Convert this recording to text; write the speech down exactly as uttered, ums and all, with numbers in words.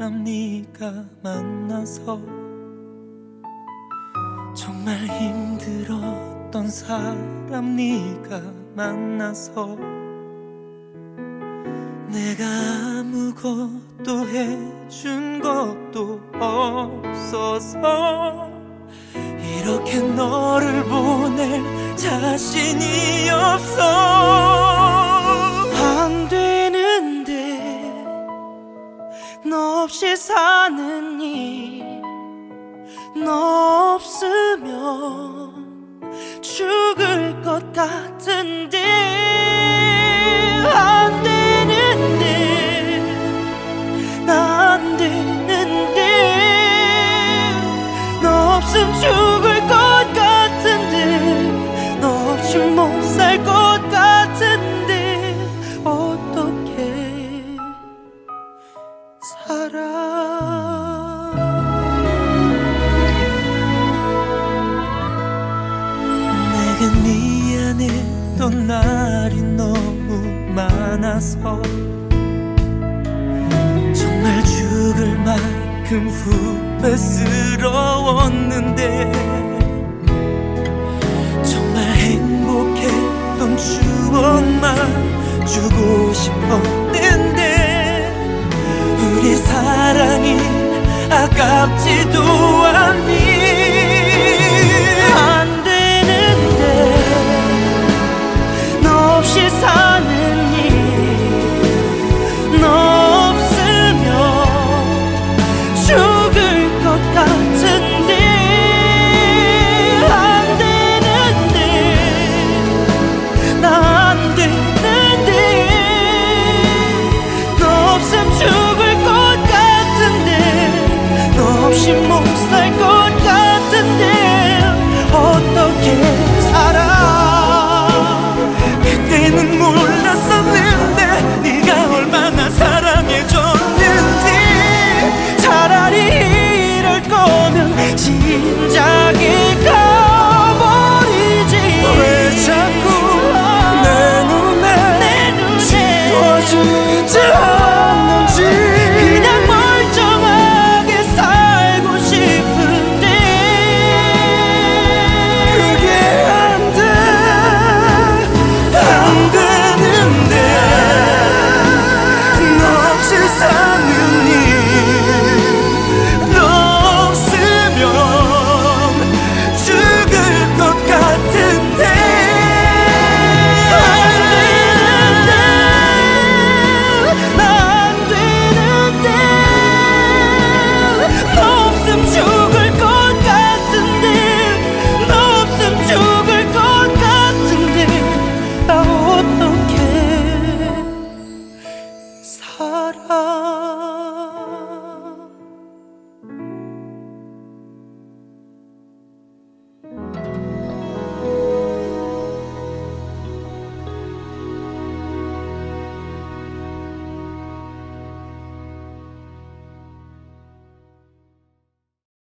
사람 네가 만나서 정말 힘들었던 사람 네가 만나서 내가 아무것도 해준 것도 없어서 이렇게 너를 보낼 자신이 없어. 안 되는데 너 없이 사는 일, 너 없으면 죽을 것 같은데. 안 되는데 나 안 되는데 너 없음 죽을 것 같은데 너 없이 못 살 것 같은데 어떻게 살아. 내가 미안했던 날이 너무 많아서 정말 죽을 만큼 후회스러웠는데 정말 행복했던 추억만 주고 싶었는데 우리 사랑이 아깝지도 않니.